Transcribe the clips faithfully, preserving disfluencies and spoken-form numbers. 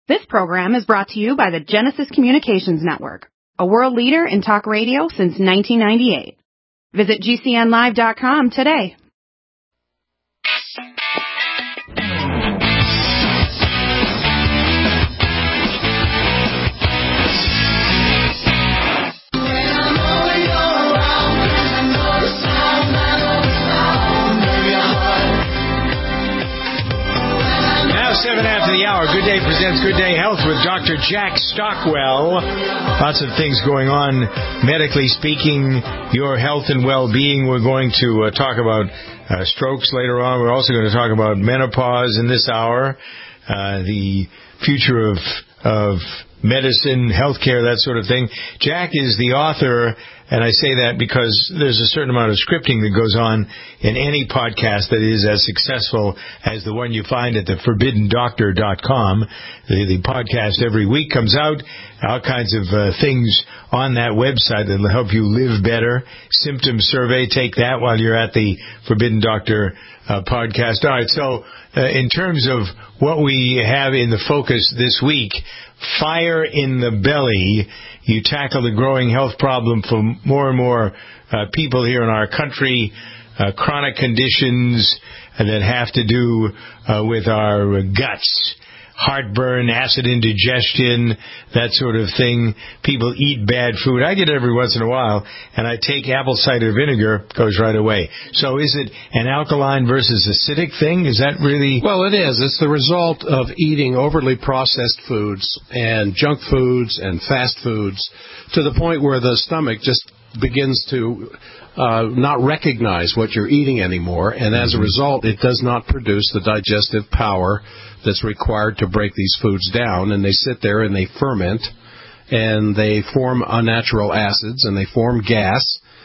This program is brought to you by the Genesis Communications Network, a world leader in talk radio since nineteen ninety-eight. Visit G C N live dot com today. Seven after the hour. Good Day presents Good Day Health with Doctor Jack Stockwell. Lots of things going on, medically speaking, your health and well-being. We're going to uh, talk about uh, strokes later on. We're also going to talk about menopause in this hour, uh, the future of of medicine, healthcare, that sort of thing. Jack is the author, and I say that because there's a certain amount of scripting that goes on in any podcast that is as successful as the one you find at the forbidden doctor dot com. The, the podcast every week comes out, all kinds of uh, things on that website that will help you live better. Symptom survey, take that while you're at the Forbidden Doctor uh, podcast. All right, so uh, in terms of what we have in the focus this week, fire in the belly. You tackle the growing health problem for more and more uh, people here in our country, uh, chronic conditions that have to do uh, with our guts. Heartburn, acid indigestion, that sort of thing. People eat bad food. I get it every once in a while, and I take apple cider vinegar, goes right away. So is it an alkaline versus acidic thing? Is that really... Well, it is. It's the result of eating overly processed foods and junk foods and fast foods to the point where the stomach just begins to uh, not recognize what you're eating anymore, and as a result, it does not produce the digestive power that's required to break these foods down, and they sit there and they ferment, and they form unnatural acids, and they form gas,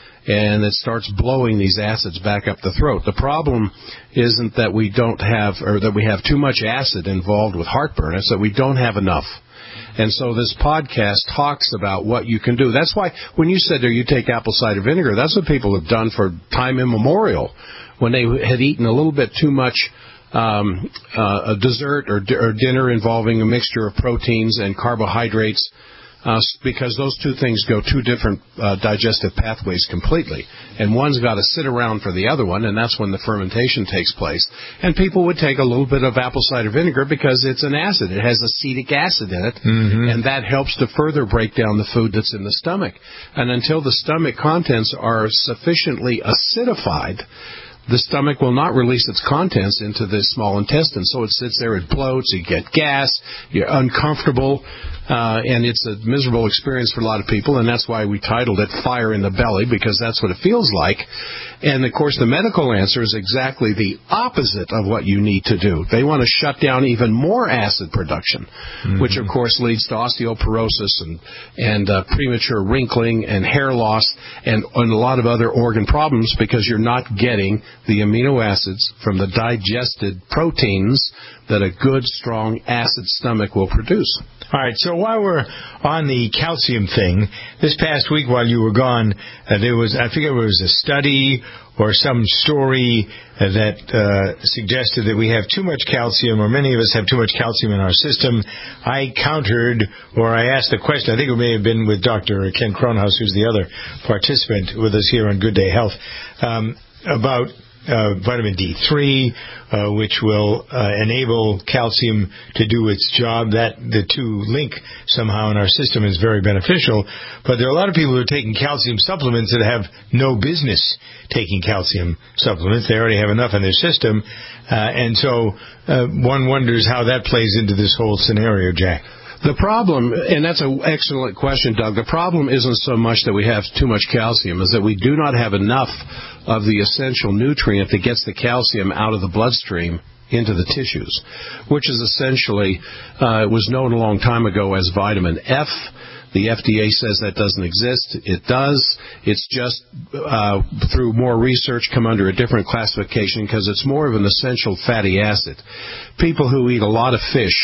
and it starts blowing these acids back up the throat. The problem isn't that we don't have, or that we have too much acid involved with heartburn, it's that we don't have enough. And so this podcast talks about what you can do. That's why when you said there you take apple cider vinegar, that's what people have done for time immemorial. When they had eaten a little bit too much um, uh, a dessert or, di- or dinner involving a mixture of proteins and carbohydrates, uh, because those two things go two different uh, digestive pathways completely. And one's got to sit around for the other one, and that's when the fermentation takes place. And people would take a little bit of apple cider vinegar because it's an acid. It has acetic acid in it, mm-hmm. and that helps to further break down the food that's in the stomach. And until the stomach contents are sufficiently acidified, the stomach will not release its contents into the small intestine. So it sits there, it bloats, you get gas, you're uncomfortable, uh, and it's a miserable experience for a lot of people, and that's why we titled it Fire in the Belly, because that's what it feels like. And, of course, the medical answer is exactly the opposite of what you need to do. They want to shut down even more acid production, mm-hmm. which, of course, leads to osteoporosis and, and uh, premature wrinkling and hair loss and, and a lot of other organ problems because you're not getting the amino acids from the digested proteins that a good, strong, acid stomach will produce. All right, so while we're on the calcium thing, this past week while you were gone, uh, there was, I forget if it was a study or some story uh, that uh, suggested that we have too much calcium, or many of us have too much calcium in our system. I countered, or I asked the question, I think it may have been with Doctor Ken Cronhaus, who's the other participant with us here on Good Day Health, um, about Uh, vitamin D three, uh, which will uh, enable calcium to do its job. That the two link somehow in our system is very beneficial. But there are a lot of people who are taking calcium supplements that have no business taking calcium supplements. They already have enough in their system. Uh, and so uh, one wonders how that plays into this whole scenario, Jack. The problem, and that's an excellent question, Doug, the problem isn't so much that we have too much calcium, is that we do not have enough of the essential nutrient that gets the calcium out of the bloodstream into the tissues, which is essentially, uh, it was known a long time ago as vitamin F. The F D A says that doesn't exist. It does. It's just uh, through more research come under a different classification because it's more of an essential fatty acid. People who eat a lot of fish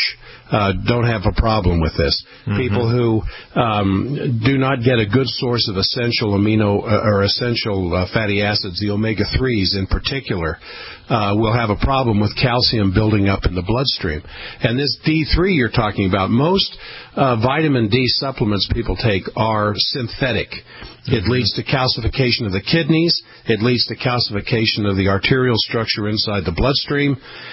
uh, don't have a problem with this. Mm-hmm. People who um, do not get a good source of essential amino uh, or essential uh, fatty acids, the omega threes in particular, uh, will have a problem with calcium building up in the bloodstream. And this D three you're talking about, most uh, vitamin D supplements people take are synthetic. It leads to calcification of the kidneys. It leads to calcification of the arterial structure inside the bloodstream.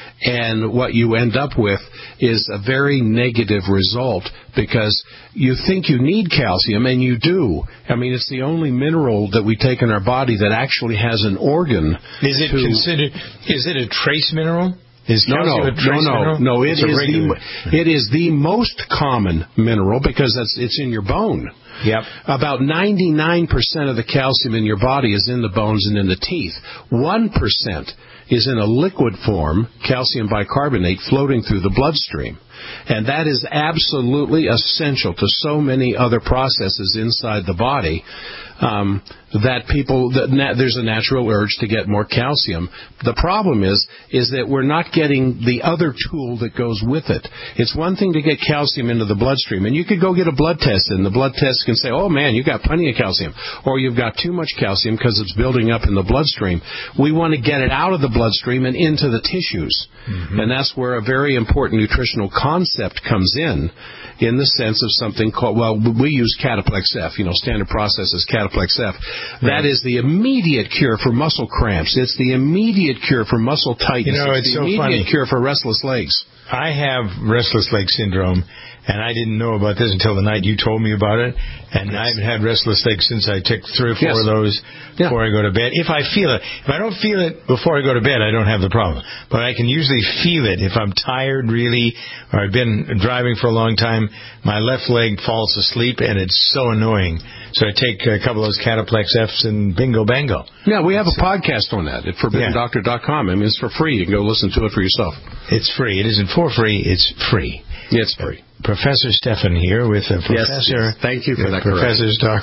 And what you end up with is a very negative result because you think you need calcium, and you do. I mean, it's the only mineral that we take in our body that actually has an organ. Is it to, considered? Is it a trace mineral? Is no, no, a trace no, no, mineral? no. It it's is the it is the most common mineral because it's it's in your bone. Yep. About ninety-nine percent of the calcium in your body is in the bones and in the teeth. one percent is in a liquid form, calcium bicarbonate, floating through the bloodstream. And that is absolutely essential to so many other processes inside the body um, that people, that na- there's a natural urge to get more calcium. The problem is, is that we're not getting the other tool that goes with it. It's one thing to get calcium into the bloodstream, and you could go get a blood test, and the blood test can say, oh man, you've got plenty of calcium, or you've got too much calcium because it's building up in the bloodstream. We want to get it out of the bloodstream and into the tissues. Mm-hmm. And that's where a very important nutritional concept comes in, in the sense of something called, well, we use Cataplex F, you know, standard process is Cataplex F. Right. That is the immediate cure for muscle cramps. It's the immediate cure for muscle tightness. You know, it's, it's the so immediate funny. cure for restless legs. I have restless leg syndrome, and I didn't know about this until the night you told me about it. And yes. I've had restless legs since I took three or four yes. of those yeah. before I go to bed. If I feel it. If I don't feel it before I go to bed, I don't have the problem. But I can usually feel it if I'm tired really, or I've been driving for a long time. My left leg falls asleep, and it's so annoying. So I take a couple of those Cataplex Fs and bingo bango. Yeah, we have a podcast on that at forbidden doctor dot com. I mean, it's for free. You can go listen to it for yourself. It's free. It isn't for free. It's free. Yeah, it's free. Professor Stefan here with uh, Professor. Yes, thank you for that. Professor Stark.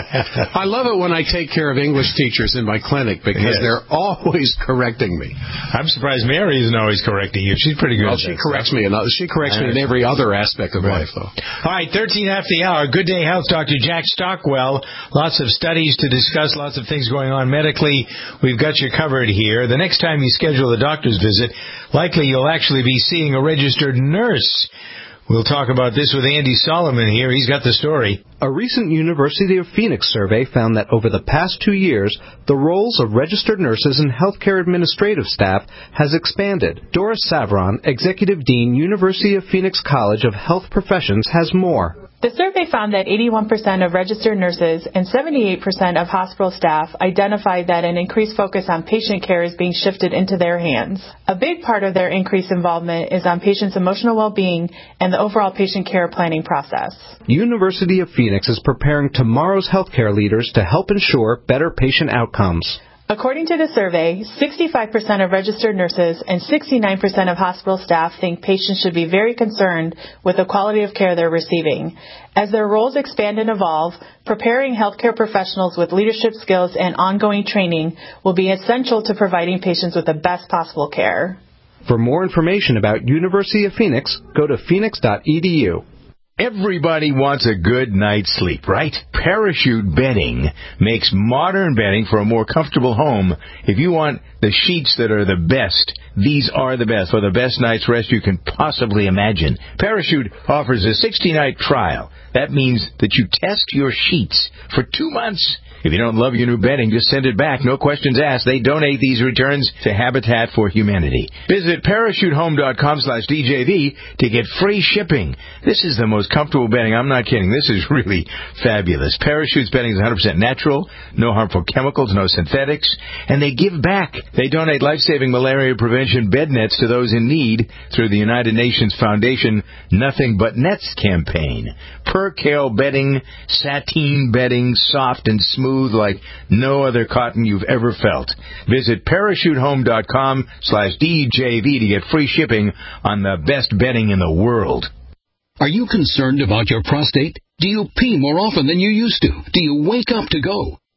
I love it when I take care of English teachers in my clinic because yes. they're always correcting me. I'm surprised Mary isn't always correcting you. She's pretty good. Well, she corrects stuff. me. In, she corrects me in every other aspect of right. life, though. All right, thirteen after the hour. Good Day Health, Doctor Jack Stockwell. Lots of studies to discuss. Lots of things going on medically. We've got you covered here. The next time you schedule a doctor's visit, likely you'll actually be seeing a registered nurse. We'll talk about this with Andy Solomon here. He's got the story. A recent University of Phoenix survey found that over the past two years, the roles of registered nurses and healthcare administrative staff has expanded. Doris Savron, Executive Dean, University of Phoenix College of Health Professions, has more. The survey found that eighty-one percent of registered nurses and seventy-eight percent of hospital staff identified that an increased focus on patient care is being shifted into their hands. A big part of their increased involvement is on patients' emotional well-being and the overall patient care planning process. University of Phoenix is preparing tomorrow's healthcare leaders to help ensure better patient outcomes. According to the survey, sixty-five percent of registered nurses and sixty-nine percent of hospital staff think patients should be very concerned with the quality of care they're receiving. As their roles expand and evolve, preparing healthcare professionals with leadership skills and ongoing training will be essential to providing patients with the best possible care. For more information about University of Phoenix, go to phoenix dot e d u. Everybody wants a good night's sleep, right? Parachute bedding makes modern bedding for a more comfortable home. If you want the sheets that are the best, these are the best for the best night's rest you can possibly imagine. Parachute offers a sixty-night trial. That means that you test your sheets for two months. If you don't love your new bedding, just send it back. No questions asked. They donate these returns to Habitat for Humanity. Visit parachute home dot com slash D J V to get free shipping. This is the most comfortable bedding. I'm not kidding. This is really fabulous. Parachute's bedding is one hundred percent natural, no harmful chemicals, no synthetics, and they give back. They donate life-saving malaria prevention bed nets to those in need through the United Nations Foundation Nothing But Nets campaign. Percale bedding, sateen bedding, soft and smooth like no other cotton you've ever felt. Visit parachute home dot com slash D J V to get free shipping on the best bedding in the world. Are you concerned about your prostate? Do you pee more often than you used to? Do you wake up to go?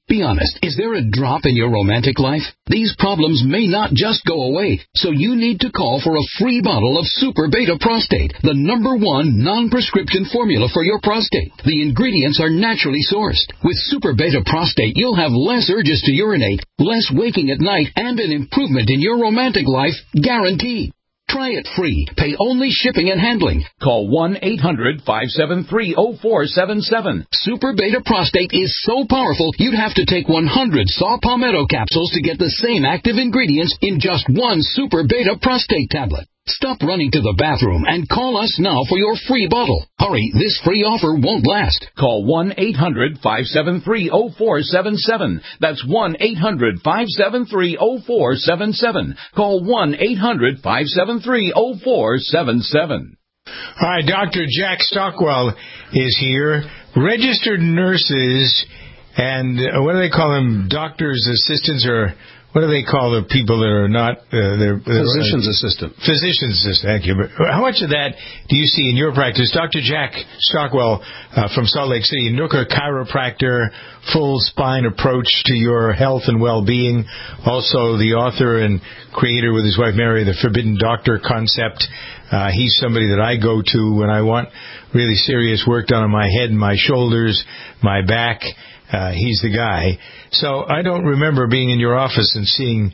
Be honest, is there a drop in your romantic life? These problems may not just go away, so you need to call for a free bottle of Super Beta Prostate, the number one non-prescription formula for your prostate. The ingredients are naturally sourced. With Super Beta Prostate, you'll have less urges to urinate, less waking at night, and an improvement in your romantic life guaranteed. Try it free. Pay only shipping and handling. Call one eight hundred five seven three oh four seven seven. Super Beta Prostate is so powerful, you'd have to take one hundred Saw Palmetto capsules to get the same active ingredients in just one Super Beta Prostate tablet. Stop running to the bathroom and call us now for your free bottle. Hurry, this free offer won't last. Call one eight hundred five seven three oh four seven seven. That's one eight hundred five seven three oh four seven seven. Call one eight hundred five seven three oh four seven seven. All right, Doctor Jack Stockwell is here. Registered nurses and uh, what do they call them? Doctors' assistants, or what do they call the people that are not uh, they're, they're, physician's uh, assistant? Physician's assistant. Thank you. How much of that do you see in your practice, Doctor Jack Stockwell uh, from Salt Lake City, Nooker chiropractor, full spine approach to your health and well-being, also the author and creator with his wife Mary, the Forbidden Doctor concept. Uh, he's somebody that I go to when I want really serious work done on my head and my shoulders, my back. Uh, he's the guy. So I don't remember being in your office and seeing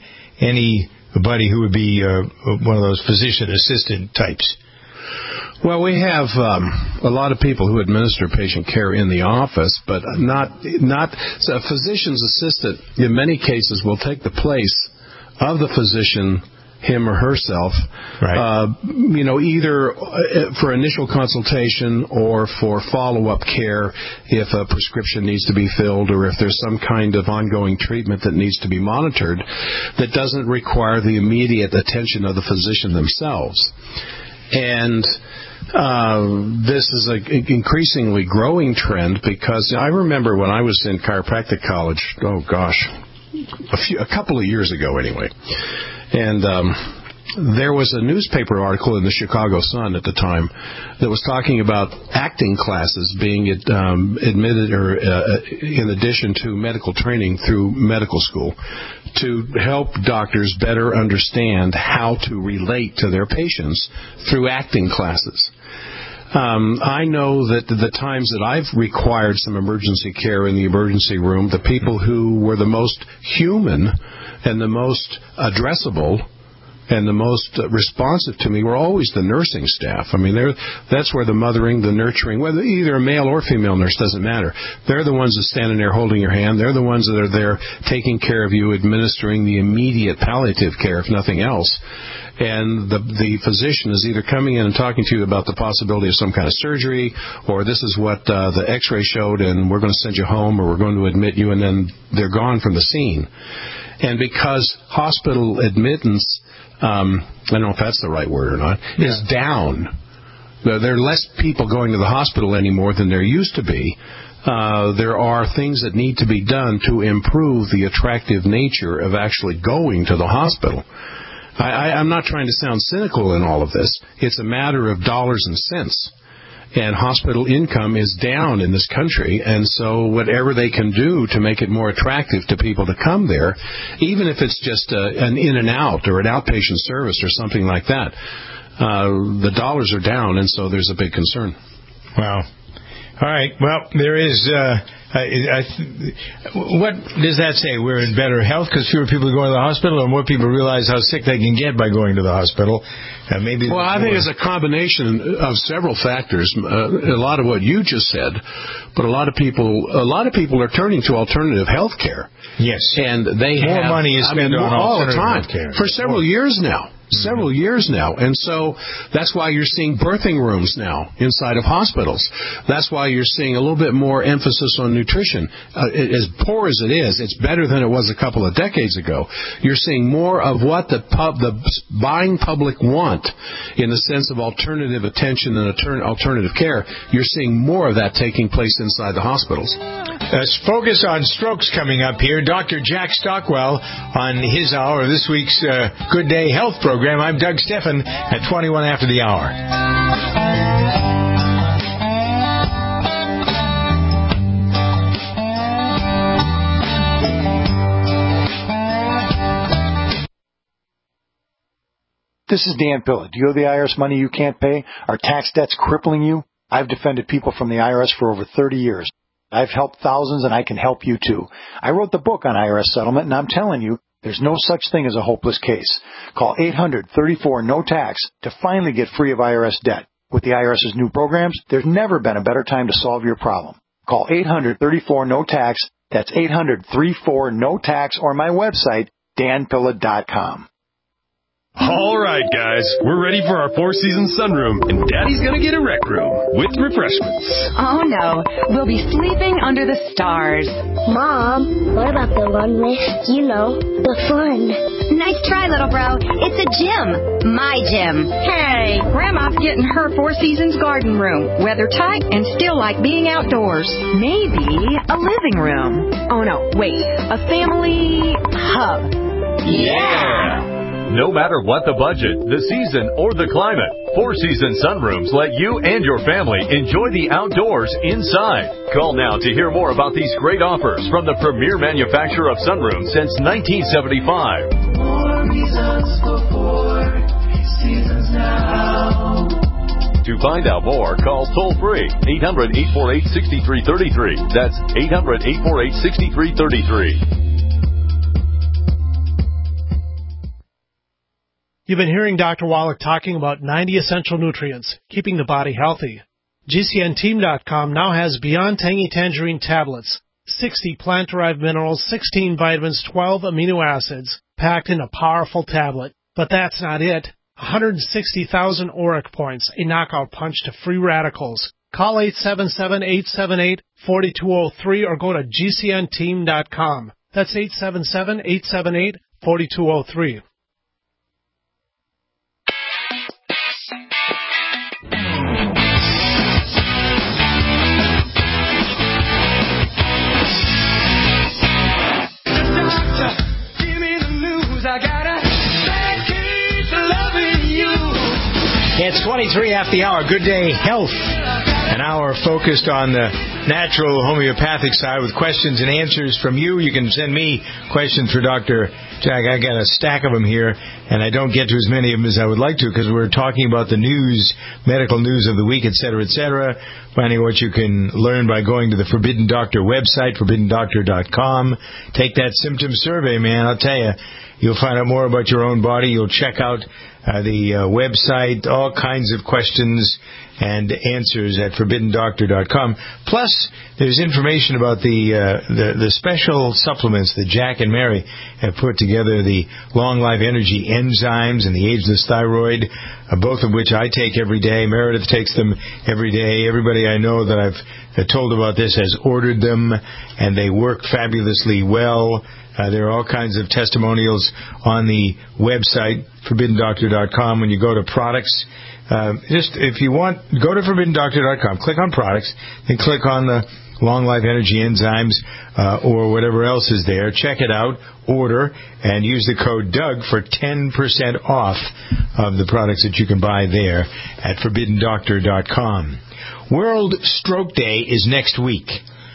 anybody who would be uh, one of those physician assistant types. Well, we have um, a lot of people who administer patient care in the office, but not not so a physician's assistant. In many cases, will take the place of the physician, him or herself, right. uh, you know, either for initial consultation or for follow-up care if a prescription needs to be filled or if there's some kind of ongoing treatment that needs to be monitored that doesn't require the immediate attention of the physician themselves. And uh, this is an increasingly growing trend because I remember when I was in chiropractic college, oh gosh, a, few, a couple of years ago anyway, and um, there was a newspaper article in the Chicago Sun at the time that was talking about acting classes being um, admitted or uh, in addition to medical training through medical school to help doctors better understand how to relate to their patients through acting classes. Um, I know that the times that I've required some emergency care in the emergency room, the people who were the most human and the most addressable and the most responsive to me were always the nursing staff. I mean, they're, that's where the mothering, the nurturing, whether either a male or female nurse, doesn't matter. They're the ones that stand in there holding your hand. They're the ones that are there taking care of you, administering the immediate palliative care, if nothing else. And the the physician is either coming in and talking to you about the possibility of some kind of surgery, or this is what uh, the x-ray showed, and we're going to send you home, or we're going to admit you, and then they're gone from the scene. And because hospital admittance, um, I don't know if that's the right word or not, yeah. is down. There are less people going to the hospital anymore than there used to be. Uh, there are things that need to be done to improve the attractive nature of actually going to the hospital. I, I, I'm not trying to sound cynical in all of this. It's a matter of dollars and cents. And hospital income is down in this country, and so whatever they can do to make it more attractive to people to come there, even if it's just a, an in and out or an outpatient service or something like that, uh, the dollars are down, and so there's a big concern. Wow. All right. Well, there is. Uh, I, I, what does that say? We're in better health because fewer people are going to the hospital, or more people realize how sick they can get by going to the hospital? Uh, maybe. Well, I think it's a combination of several factors. Uh, a lot of what you just said, but a lot of people, a lot of people are turning to alternative health care. Yes. And they more have, money is spent I mean, on all the time healthcare. for several years now. Several years now. And so that's why you're seeing birthing rooms now inside of hospitals. That's why you're seeing a little bit more emphasis on nutrition. Uh, as poor as it is, it's better than it was a couple of decades ago. You're seeing more of what the pub, the buying public want in the sense of alternative attention and alternative care. You're seeing more of that taking place inside the hospitals. Let's focus on strokes coming up here. Doctor Jack Stockwell on his hour of this week's uh, Good Day Health program. I'm Doug Steffen at twenty-one after the hour. This is Dan Pilla. Do you owe the I R S money you can't pay? Are tax debts crippling you? I've defended people from the I R S for over thirty years. I've helped thousands, and I can help you too. I wrote the book on I R S settlement, and I'm telling you, there's no such thing as a hopeless case. Call eight hundred, thirty-four, no tax to finally get free of I R S debt. With the IRS's new programs, there's never been a better time to solve your problem. Call eight hundred, thirty-four, no tax. That's eight hundred, thirty-four, no tax, or my website, dan pilla dot com. All right, guys, we're ready for our Four Seasons sunroom, and Daddy's gonna get a rec room with refreshments. Oh, no. We'll be sleeping under the stars. Mom, what about the one with, you know, the fun? Nice try, little bro. It's a gym. My gym. Hey, Grandma's getting her Four Seasons garden room. Weather tight and still like being outdoors. Maybe a living room. Oh, no, wait. A family hub. Yeah! No matter what the budget, the season, or the climate, Four Seasons Sunrooms let you and your family enjoy the outdoors inside. Call now to hear more about these great offers from the premier manufacturer of sunrooms since nineteen seventy-five. More reasons for Four Seasons now. To find out more, call toll-free eight hundred, eight four eight, six three three three. That's eight hundred, eight four eight, six three three three. You've been hearing Doctor Wallach talking about ninety essential nutrients, keeping the body healthy. G C N team dot com now has Beyond Tangy Tangerine tablets, sixty plant-derived minerals, sixteen vitamins, twelve amino acids, packed in a powerful tablet. But that's not it. one hundred sixty thousand auric points, a knockout punch to free radicals. Call eight seven seven, eight seven eight, four two zero three or go to G C N team dot com. That's eight seven seven, eight seven eight, four two zero three. It's twenty-three after the hour. Good Day Health. An hour focused on the natural homeopathic side with questions and answers from you. You can send me questions for Doctor Jack. I got a stack of them here, and I don't get to as many of them as I would like to because we're talking about the news, medical news of the week, et cetera, et cetera. Finding what you can learn by going to the Forbidden Doctor website, forbidden doctor dot com. Take that symptom survey, man. I'll tell you, you'll find out more about your own body. You'll check out Uh, the uh, website, all kinds of questions and answers at forbidden doctor dot com. Plus, there's information about the, uh, the the special supplements that Jack and Mary have put together, the Long Life Energy enzymes and the Ageless Thyroid, uh, both of which I take every day. Meredith takes them every day. Everybody I know that I've uh, told about this has ordered them, and they work fabulously well. Uh, there are all kinds of testimonials on the website, forbidden doctor dot com. When you go to products, uh, just if you want, go to forbidden doctor dot com, click on products, then click on the Long Life Energy enzymes uh, or whatever else is there. Check it out, order, and use the code Doug for ten percent off of the products that you can buy there at forbidden doctor dot com. World Stroke Day is next week.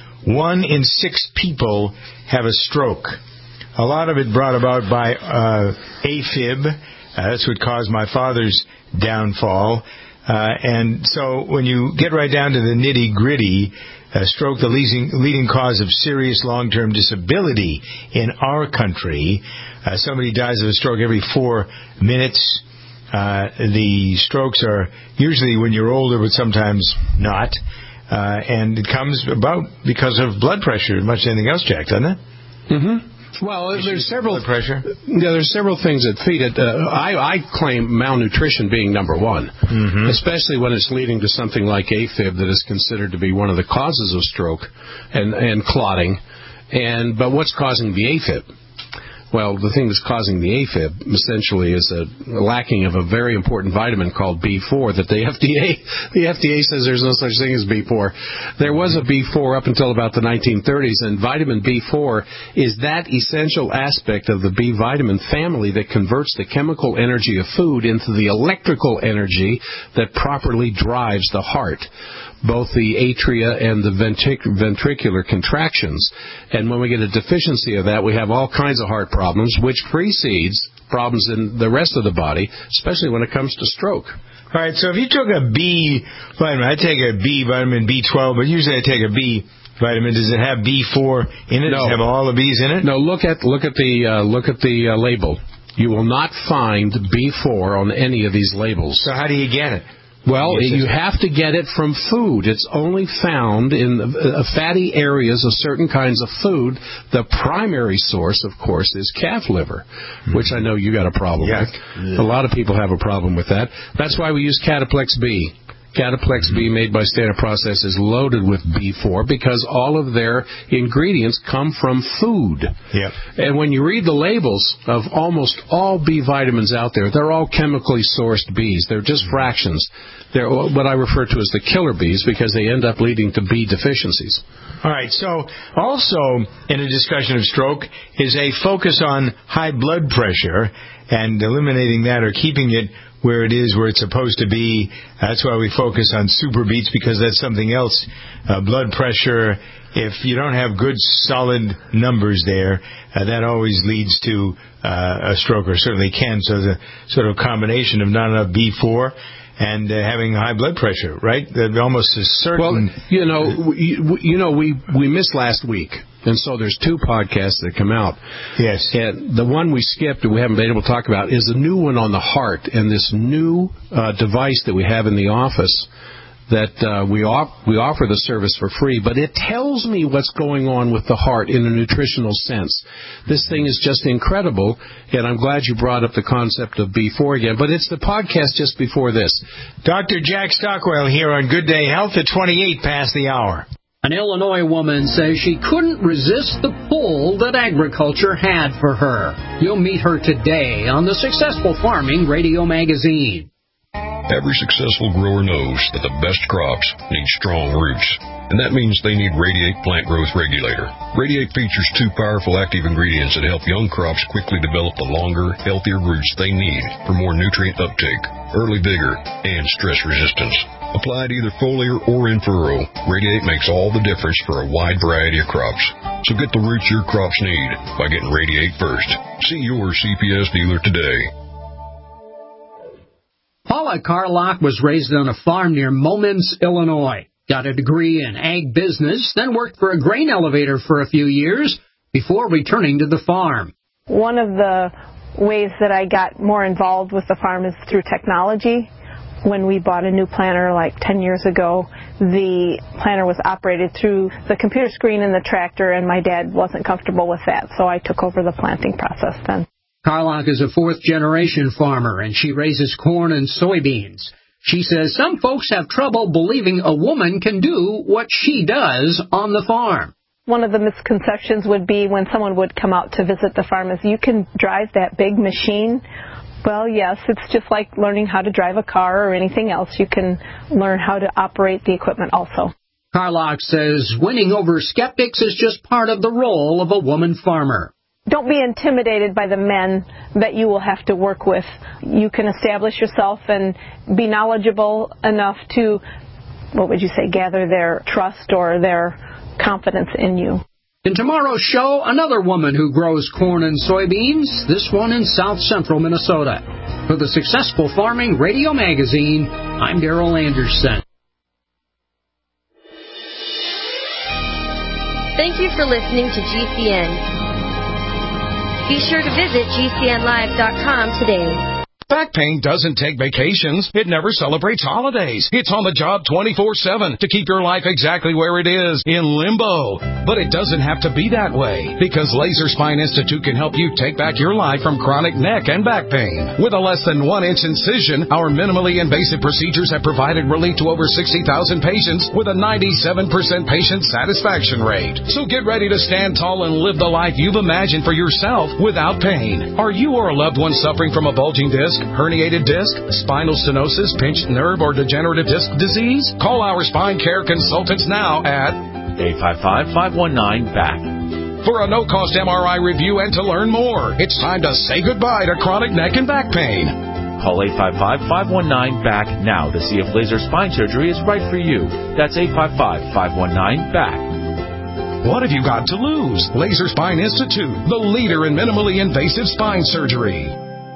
One in six people have a stroke. A lot of it brought about by uh, AFib. Uh, that's what caused my father's downfall. Uh, and so when you get right down to the nitty-gritty, uh, stroke, the leading, leading cause of serious long-term disability in our country. Uh, somebody dies of a stroke every four minutes. Uh, the strokes are usually when you're older, but sometimes not. Uh, and it comes about because of blood pressure as much as anything else, Jack, doesn't it? Mm-hmm. Well, there's several blood pressure. Yeah, there's several things that feed it. Uh, I, I claim malnutrition being number one, mm-hmm. especially when it's leading to something like AFib that is considered to be one of the causes of stroke and, and clotting. And but what's causing the AFib? Well, the thing that's causing the AFib essentially is a lacking of a very important vitamin called B four that the F D A the F D A says there's no such thing as B four. There was a B four up until about the nineteen thirties, and vitamin B four is that essential aspect of the B vitamin family that converts the chemical energy of food into the electrical energy that properly drives the heart, both the atria and the ventric- ventricular contractions. And when we get a deficiency of that, we have all kinds of heart problems, which precedes problems in the rest of the body, especially when it comes to stroke. All right, so if you took a B vitamin, I take a B vitamin, B twelve, but usually I take a B vitamin. Does it have B four in it? No. Does it have all the B's in it? No, look at look at the uh, look at the uh, label. You will not find B four on any of these labels. So how do you get it? Well, you have to get it from food. It's only found in uh, fatty areas of certain kinds of food. The primary source, of course, is calf liver, mm-hmm. which I know you got a problem yeah. with. Yeah. A lot of people have a problem with that. That's why we use Cataplex B. Cataplex B, made by Standard Process, is loaded with B four because all of their ingredients come from food. Yep. And when you read the labels of almost all B vitamins out there, they're all chemically sourced Bs. They're just fractions. They're what I refer to as the killer bees because they end up leading to B deficiencies. All right. So also in a discussion of stroke is a focus on high blood pressure and eliminating that or keeping it where it is, where it's supposed to be. That's why we focus on super beats, because that's something else. Uh, blood pressure, if you don't have good, solid numbers there, uh, that always leads to uh, a stroke, or certainly can. So the sort of combination of not enough B four and uh, having high blood pressure, right? That almost is certain. Well, you know, you, you know, we, we missed last week. And so there's two podcasts that come out. Yes. And the one we skipped and we haven't been able to talk about is a new one on the heart and this new uh, device that we have in the office that uh, we, off- we offer the service for free. But it tells me what's going on with the heart in a nutritional sense. This thing is just incredible, and I'm glad you brought up the concept of B four again. But it's the podcast just before this. Doctor Jack Stockwell here on Good Day Health at twenty-eight past the hour. An Illinois woman says she couldn't resist the pull that agriculture had for her. You'll meet her today on the Successful Farming Radio Magazine. Every successful grower knows that the best crops need strong roots, and that means they need Radiate Plant Growth Regulator. Radiate features two powerful active ingredients that help young crops quickly develop the longer, healthier roots they need for more nutrient uptake, early vigor, and stress resistance. Applied either foliar or in furrow, Radiate makes all the difference for a wide variety of crops. So get the roots your crops need by getting Radiate first. See your C P S dealer today. Paula Carlock was raised on a farm near Momence, Illinois. Got a degree in ag business, then worked for a grain elevator for a few years before returning to the farm. One of the ways that I got more involved with the farm is through technology. When we bought a new planter like ten years ago, the planter was operated through the computer screen in the tractor, and my dad wasn't comfortable with that, so I took over the planting process then. Carlock is a fourth-generation farmer, and she raises corn and soybeans. She says some folks have trouble believing a woman can do what she does on the farm. One of the misconceptions would be when someone would come out to visit the farm is, you can drive that big machine. Well, yes, it's just like learning how to drive a car or anything else. You can learn how to operate the equipment also. Carlock says winning over skeptics is just part of the role of a woman farmer. Don't be intimidated by the men that you will have to work with. You can establish yourself and be knowledgeable enough to, what would you say, gather their trust or their confidence in you. In tomorrow's show, another woman who grows corn and soybeans, this one in south central Minnesota. For the Successful Farming Radio Magazine, I'm Darrell Anderson. Thank you for listening to G C N. Be sure to visit G C N live dot com today. Back pain doesn't take vacations. It never celebrates holidays. It's on the job twenty-four seven to keep your life exactly where it is, in limbo. But it doesn't have to be that way, because Laser Spine Institute can help you take back your life from chronic neck and back pain. With a less than one inch incision, our minimally invasive procedures have provided relief to over sixty thousand patients with a ninety-seven percent patient satisfaction rate. So get ready to stand tall and live the life you've imagined for yourself without pain. Are you or a loved one suffering from a bulging disc, herniated disc, spinal stenosis, pinched nerve, or degenerative disc disease? Call our spine care consultants now at eight five five, five one nine, B A C for a no-cost M R I review and to learn more. It's time to say goodbye to chronic neck and back pain. Call eight five five, five one nine, B A C now to see if laser spine surgery is right for you. That's eight five five, five one nine, B A C. What have you got to lose? Laser Spine Institute, the leader in minimally invasive spine surgery.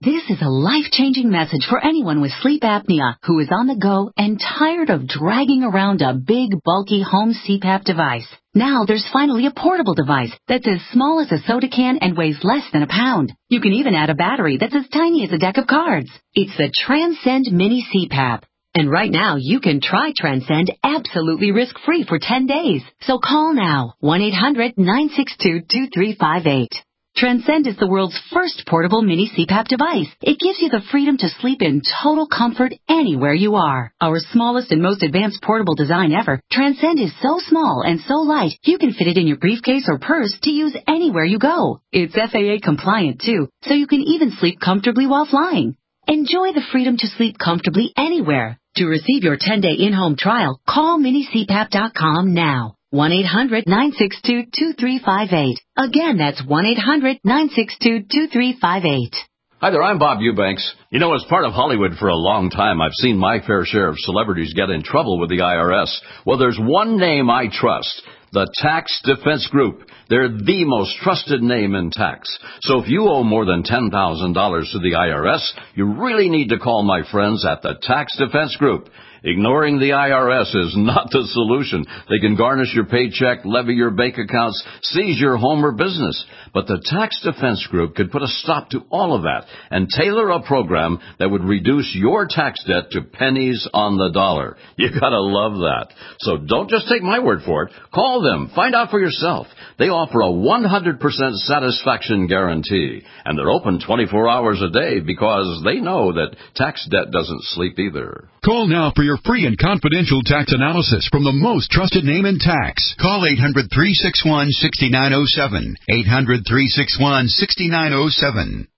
This is a life-changing message for anyone with sleep apnea who is on the go and tired of dragging around a big, bulky home C PAP device. Now there's finally a portable device that's as small as a soda can and weighs less than a pound. You can even add a battery that's as tiny as a deck of cards. It's the Transcend Mini C PAP. And right now, you can try Transcend absolutely risk-free for ten days. So call now, one eight hundred nine six two two three five eight. Transcend is the world's first portable mini C PAP device. It gives you the freedom to sleep in total comfort anywhere you are. Our smallest and most advanced portable design ever, Transcend is so small and so light, you can fit it in your briefcase or purse to use anywhere you go. It's F A A compliant too, so you can even sleep comfortably while flying. Enjoy the freedom to sleep comfortably anywhere. To receive your ten-day in-home trial, call mini c pap dot com now. one eight hundred nine six two two three five eight. Again, that's one eight hundred nine six two two three five eight. Hi there, I'm Bob Eubanks. You know, as part of Hollywood for a long time, I've seen my fair share of celebrities get in trouble with the I R S. Well, there's one name I trust. The Tax Defense Group. They're the most trusted name in tax. So if you owe more than ten thousand dollars to the I R S, you really need to call my friends at the Tax Defense Group. Ignoring the I R S is not the solution. They can garnish your paycheck, levy your bank accounts, seize your home or business. But the Tax Defense Group could put a stop to all of that and tailor a program that would reduce your tax debt to pennies on the dollar. You gotta love that. So don't just take my word for it. Call them. Find out for yourself. They offer a one hundred percent satisfaction guarantee. And they're open twenty-four hours a day because they know that tax debt doesn't sleep either. Call now for your free and confidential tax analysis from the most trusted name in tax. Call eight hundred three six one six nine zero seven. eight hundred three six one six nine zero seven.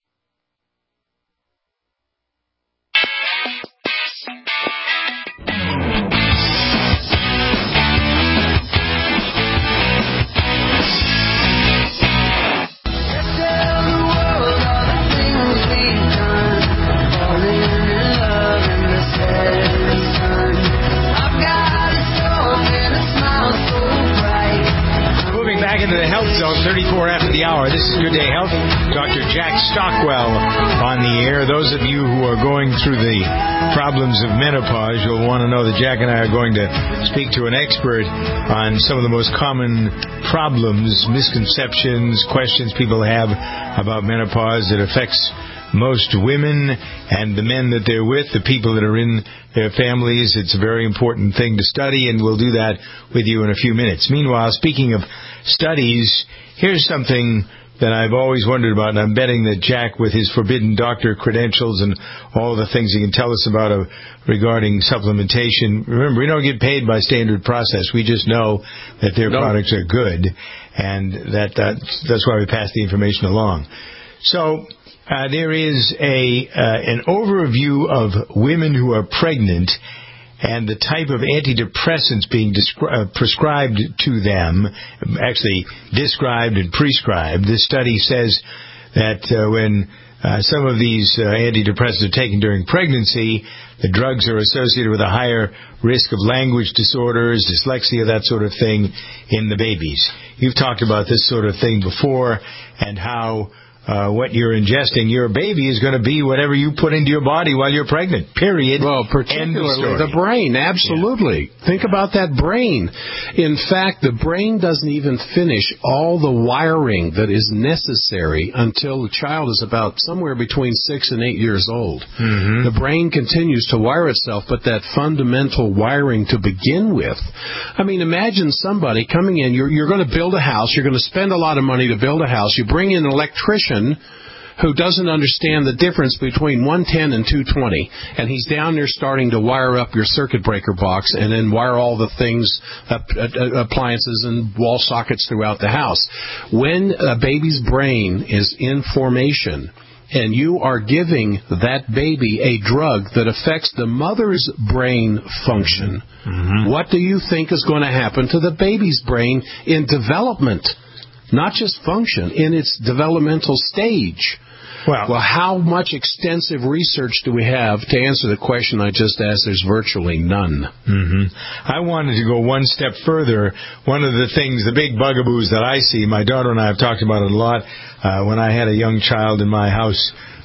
Into the Health Zone, thirty-four after the hour. This is Good Day Health. Doctor Jack Stockwell on the air. Those of you who are going through the problems of menopause, you'll want to know that Jack and I are going to speak to an expert on some of the most common problems, misconceptions, questions people have about menopause that affects most women and the men that they're with, the people that are in their families. It's a very important thing to study, and we'll do that with you in a few minutes. Meanwhile, speaking of studies, here's something that I've always wondered about, and I'm betting that Jack, with his forbidden doctor credentials and all the things he can tell us about uh, regarding supplementation, remember, we don't get paid by Standard Process. We just know that their no. products are good, and that that's, that's why we pass the information along. So Uh, there is a uh, an overview of women who are pregnant and the type of antidepressants being descri- uh, prescribed to them, actually described and prescribed. This study says that uh, when uh, some of these uh, antidepressants are taken during pregnancy, the drugs are associated with a higher risk of language disorders, dyslexia, that sort of thing in the babies. You've talked about this sort of thing before, and how Uh, what you're ingesting, your baby is going to be whatever you put into your body while you're pregnant, period. Well, particularly the brain, absolutely. Yeah. Think about that brain. In fact, the brain doesn't even finish all the wiring that is necessary until the child is about somewhere between six and eight years old. Mm-hmm. The brain continues to wire itself, but that fundamental wiring to begin with. I mean, imagine somebody coming in, you're, you're going to build a house, you're going to spend a lot of money to build a house, you bring in an electrician who doesn't understand the difference between one ten and two twenty, and he's down there starting to wire up your circuit breaker box and then wire all the things, uh, uh, appliances and wall sockets throughout the house. When a baby's brain is in formation and you are giving that baby a drug that affects the mother's brain function, mm-hmm. what do you think is going to happen to the baby's brain in development? Not just function, in its developmental stage. Well, well, how much extensive research do we have to answer the question I just asked? There's virtually none. Mm-hmm. I wanted to go one step further. One of the things, the big bugaboos that I see, my daughter and I have talked about it a lot. Uh, when I had a young child in my house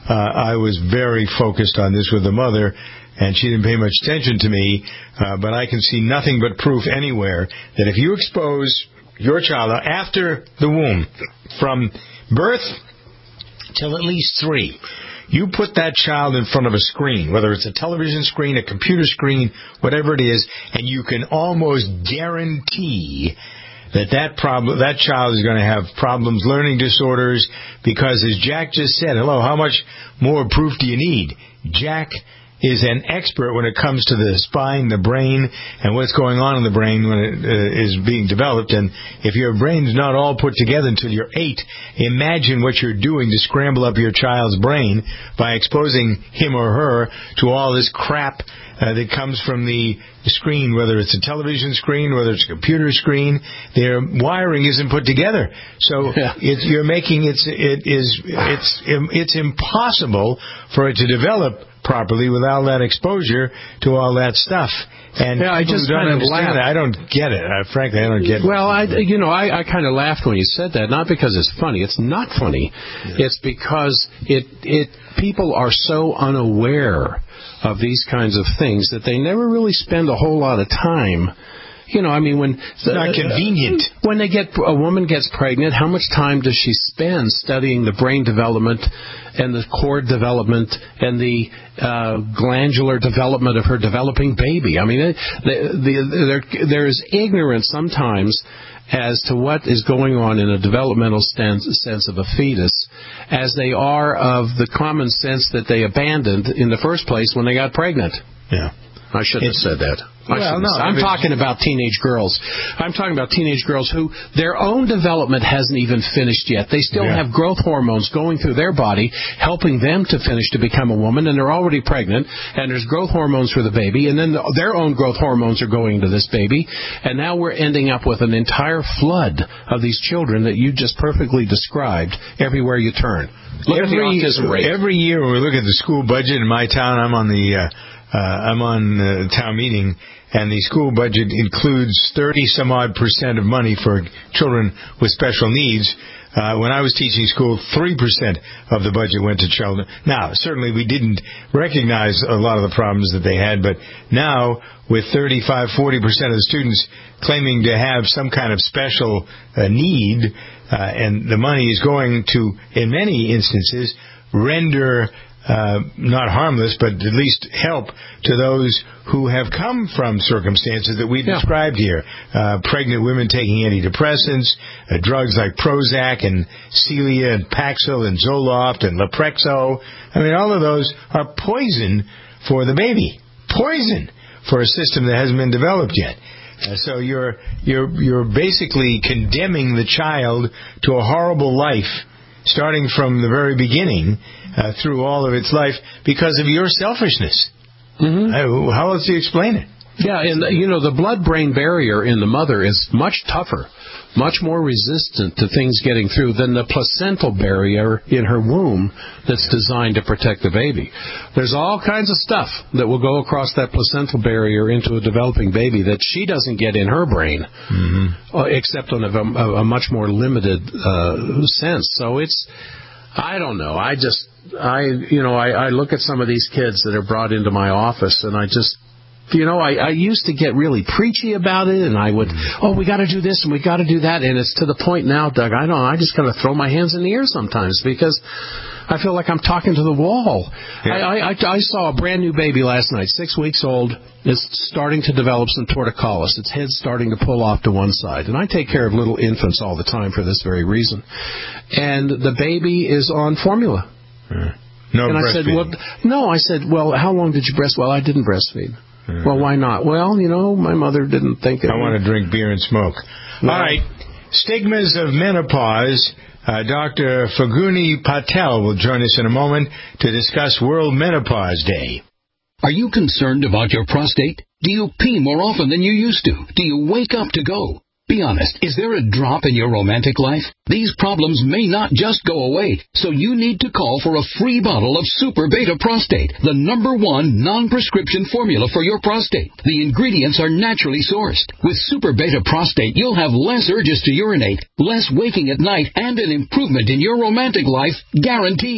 uh, I was very focused on this with the mother, and she didn't pay much attention to me, uh, but I can see nothing but proof anywhere that if you expose your child after the womb, from birth till at least three, you put that child in front of a screen, whether it's a television screen, a computer screen, whatever it is, and you can almost guarantee that that problem, that child is going to have problems, learning disorders, because as Jack just said, hello, how much more proof do you need? Jack is an expert when it comes to the spine, the brain, and what's going on in the brain when it uh, is being developed. And if your brain's not all put together until you're eight, imagine what you're doing to scramble up your child's brain by exposing him or her to all this crap uh, that comes from the screen, whether it's a television screen, whether it's a computer screen. Their wiring isn't put together, so yeah. it, you're making it's it is it's it's impossible for it to develop properly without that exposure to all that stuff. And yeah, I just don't kind of understand laughed. I don't get it. I, frankly, I don't get it. Well, I, you know, I, I kind of laughed when you said that, not because it's funny. It's not funny. Yeah. It's because it it people are so unaware of these kinds of things that they never really spend a whole lot of time. You know, I mean, when it's not convenient. When they get a woman gets pregnant, how much time does she spend studying the brain development and the cord development and the uh, glandular development of her developing baby? I mean, the, the, there, there is ignorance sometimes as to what is going on in a developmental sense, sense of a fetus, as they are of the common sense that they abandoned in the first place when they got pregnant. Yeah. I shouldn't it's, have said that. I well, no, I'm I mean, talking about teenage girls. I'm talking about teenage girls who their own development hasn't even finished yet. They still yeah. have growth hormones going through their body, helping them to finish to become a woman, and they're already pregnant, and there's growth hormones for the baby, and then the, their own growth hormones are going to this baby, and now we're ending up with an entire flood of these children that you just perfectly described everywhere you turn. Look every, at the autism rate. Every year when we look at the school budget in my town, I'm on the... Uh, Uh, I'm on uh, town meeting, and the school budget includes thirty some odd percent of money for children with special needs. Uh, when I was teaching school, three percent of the budget went to children. Now, certainly we didn't recognize a lot of the problems that they had, but now with thirty-five, forty percent of the students claiming to have some kind of special uh, need, uh, and the money is going to, in many instances, render Uh, not harmless, but at least help to those who have come from circumstances that we've yeah. described here. Uh, pregnant women taking antidepressants, uh, drugs like Prozac and Celia and Paxil and Zoloft and Leprexo. I mean, all of those are poison for the baby. Poison for a system that hasn't been developed yet. Uh, so you're you're you're basically condemning the child to a horrible life, starting from the very beginning, uh, through all of its life, because of your selfishness. Mm-hmm. Uh, how else do you explain it? Yeah, and, the, you know, the blood-brain barrier in the mother is much tougher, much more resistant to things getting through than the placental barrier in her womb that's designed to protect the baby. There's all kinds of stuff that will go across that placental barrier into a developing baby that she doesn't get in her brain, mm-hmm. uh, except on a, a, a much more limited uh, sense. So it's, I don't know, I just, I, you know, I, I look at some of these kids that are brought into my office, and I just, You know, I, I used to get really preachy about it, and I would, oh, we got to do this and we got to do that, and it's to the point now, Doug, I don't, I just kind of throw my hands in the air sometimes because I feel like I'm talking to the wall. Yeah. I, I, I saw a brand new baby last night, six weeks old. It's starting to develop some torticollis. Its head's starting to pull off to one side, and I take care of little infants all the time for this very reason. And the baby is on formula. Yeah. No and I said, well, no, I said, well, how long did you breastfeed? Well, I didn't breastfeed. Mm-hmm. Well, why not? Well, you know, my mother didn't think it. I want to drink beer and smoke. No. All right. Stigmas of menopause. Uh, Doctor Faguni Patel will join us in a moment to discuss World Menopause Day. Are you concerned about your prostate? Do you pee more often than you used to? Do you wake up to go? Be honest, is there a drop in your romantic life? These problems may not just go away, so you need to call for a free bottle of Super Beta Prostate, the number one non-prescription formula for your prostate. The ingredients are naturally sourced. With Super Beta Prostate, you'll have less urges to urinate, less waking at night, and an improvement in your romantic life guaranteed.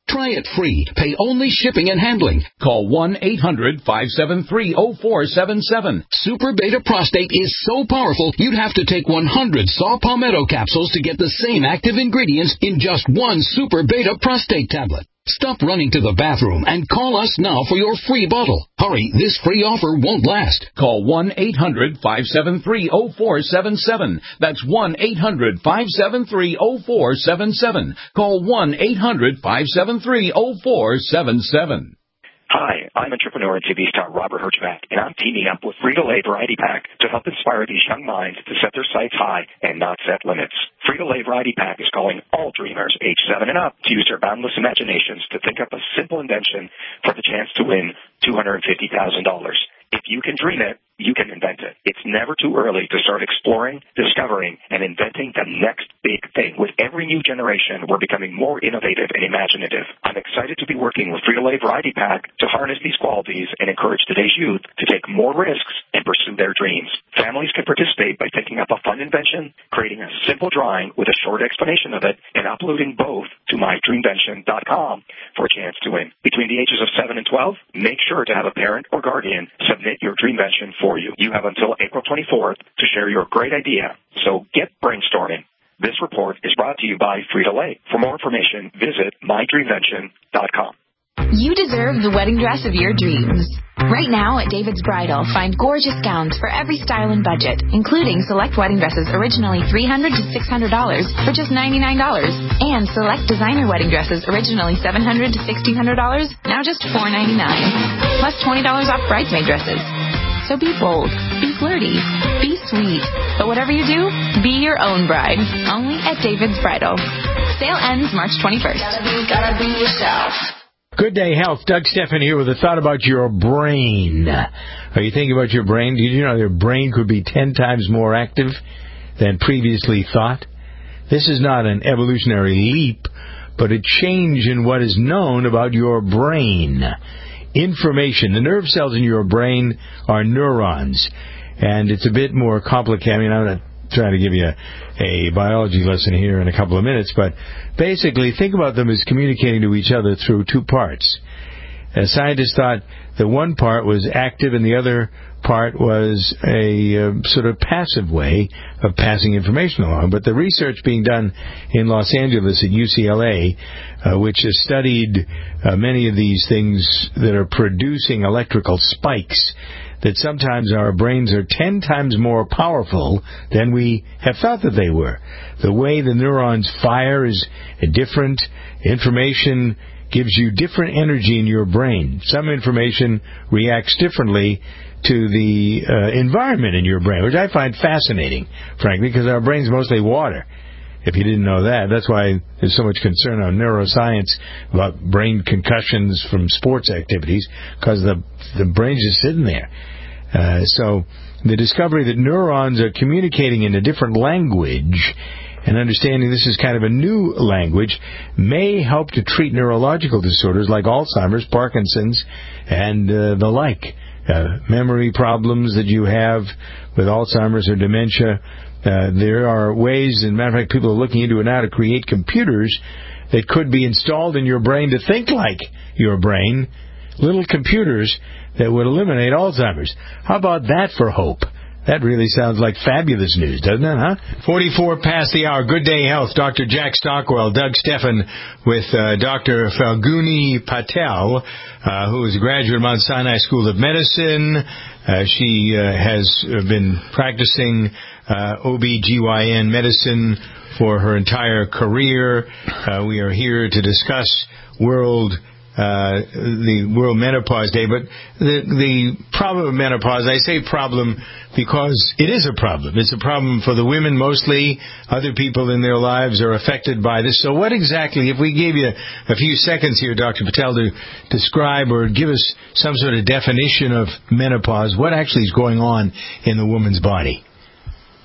Try it free. Pay only shipping and handling. Call one eight hundred five seven three oh four seven seven. Super Beta Prostate is so powerful, you'd have to take one hundred Saw Palmetto capsules to get the same active ingredients in just one Super Beta Prostate tablet. Stop running to the bathroom and call us now for your free bottle. Hurry, this free offer won't last. Call one eight hundred five seven three oh four seven seven. That's one eight hundred five seven three oh four seven seven. Call one eight hundred five seven three oh four seven seven. Hi, I'm entrepreneur and T V star Robert Herjavec, and I'm teaming up with Frito-Lay Variety Pack to help inspire these young minds to set their sights high and not set limits. Frito-Lay Variety Pack is calling all dreamers age seven and up to use their boundless imaginations to think up a simple invention for the chance to win two hundred fifty thousand dollars. If you can dream it, you can invent it. It's never too early to start exploring, discovering, and inventing the next big thing. With every new generation, we're becoming more innovative and imaginative. I'm excited to be working with Frito-Lay Variety Pack to harness these qualities and encourage today's youth to take more risks and pursue their dreams. Families can participate by picking up a fun invention, creating a simple drawing with a short explanation of it, and uploading both to my dreamvention dot com for a chance to win. Between the ages of seven and twelve, make sure to have a parent or guardian submit your dreamvention for you. You have until April twenty-fourth to share your great idea, so get brainstorming. This report is brought to you by Frito-Lay. For more information, visit my dreamvention dot com. You deserve the wedding dress of your dreams. Right now at David's Bridal, find gorgeous gowns for every style and budget, including select wedding dresses originally three hundred dollars to six hundred dollars for just ninety-nine dollars, and select designer wedding dresses originally seven hundred dollars to sixteen hundred dollars, now just four ninety-nine, plus twenty dollars off bridesmaid dresses. So be bold, be flirty, be sweet, but whatever you do, be your own bride. Only at David's Bridal. Sale ends March twenty-first. Gotta be, gotta be yourself. Good Day Health. Doug Stephan here with a thought about your brain. Are you thinking about your brain? Did you know your brain could be ten times more active than previously thought? This is not an evolutionary leap, but a change in what is known about your brain. Information. The nerve cells in your brain are neurons, and it's a bit more complicated. I mean, I'm not trying to give you a, a biology lesson here in a couple of minutes, but basically think about them as communicating to each other through two parts. Uh, scientists thought that one part was active and the other part was a uh, sort of passive way of passing information along. But the research being done in Los Angeles at U C L A, uh, which has studied uh, many of these things that are producing electrical spikes, that sometimes our brains are ten times more powerful than we have thought that they were. The way the neurons fire is different. Information gives you different energy in your brain. Some information reacts differently to the uh, environment in your brain, which I find fascinating, frankly, because our brain's mostly water. If you didn't know that, that's why there's so much concern on neuroscience about brain concussions from sports activities, because the the brain's just sitting there. Uh, so the discovery that neurons are communicating in a different language and understanding this is kind of a new language may help to treat neurological disorders like Alzheimer's, Parkinson's, and uh, the like. Uh, memory problems that you have with Alzheimer's or dementia. Uh, there are ways, and matter of fact, people are looking into it now to create computers that could be installed in your brain to think like your brain, little computers that would eliminate Alzheimer's. How about that for hope? That really sounds like fabulous news, doesn't it, huh? forty-four past the hour. Good Day Health. Doctor Jack Stockwell, Doug Stephan with uh, Doctor Falguni Patel, uh, who is a graduate of Mount Sinai School of Medicine. Uh, she uh, has been practicing uh, O B G Y N medicine for her entire career. Uh, we are here to discuss World Uh, the World Menopause Day, but the the problem of menopause, I say problem because it is a problem. It's a problem for the women mostly. Other people in their lives are affected by this. So what exactly, if we gave you a few seconds here, Doctor Patel, to describe or give us some sort of definition of menopause, what actually is going on in the woman's body?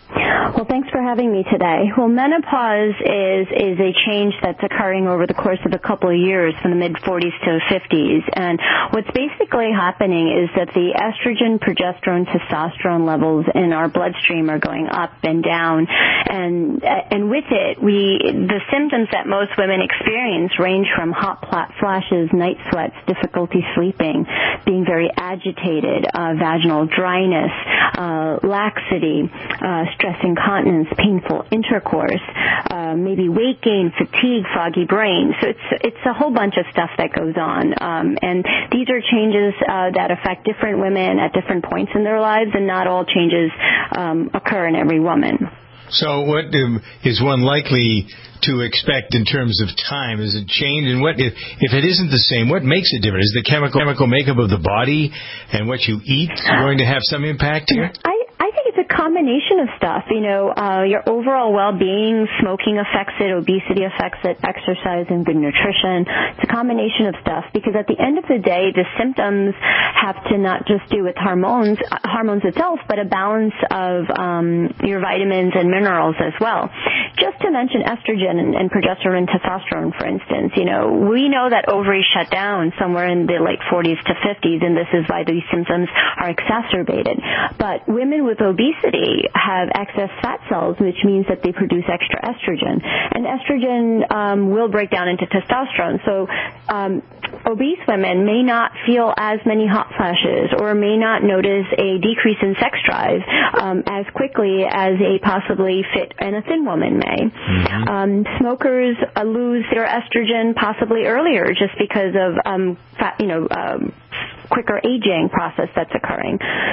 Well, thanks for having me today. Well, menopause is is a change that's occurring over the course of a couple of years from the mid-forties to the fifties. And what's basically happening is that the estrogen, progesterone, testosterone levels in our bloodstream are going up and down. And and with it, we the symptoms that most women experience range from hot flashes, night sweats, difficulty sleeping, being very agitated, uh, vaginal dryness, uh, laxity, uh, stress incontinence, painful intercourse, uh, maybe weight gain, fatigue, foggy brain. So it's it's a whole bunch of stuff that goes on. Um, and these are changes uh, that affect different women at different points in their lives, and not all changes um, occur in every woman. So what um, is one likely to expect in terms of time? Is it change? And what if, if it isn't the same, what makes it different? Is the chemical, chemical makeup of the body and what you eat going to have some impact here? I I think it's a combination of stuff. You know, uh, your overall well-being, smoking affects it, obesity affects it, exercise and good nutrition. It's a combination of stuff because at the end of the day, the symptoms have to not just do with hormones, uh, hormones itself, but a balance of um, your vitamins and minerals as well. Just to mention estrogen and, and progesterone and testosterone, for instance, you know, we know that ovaries shut down somewhere in the late forties to fifties, and this is why these symptoms are exacerbated. But women with obesity have excess fat cells, which means that they produce extra estrogen. And estrogen um, will break down into testosterone. So um, obese women may not feel as many hot flashes or may not notice a decrease in sex drive um, as quickly as a possibly fit and a thin woman may. Mm-hmm. Um, smokers uh, lose their estrogen possibly earlier just because of, um, fat, you know, um, quicker aging process that's occurring.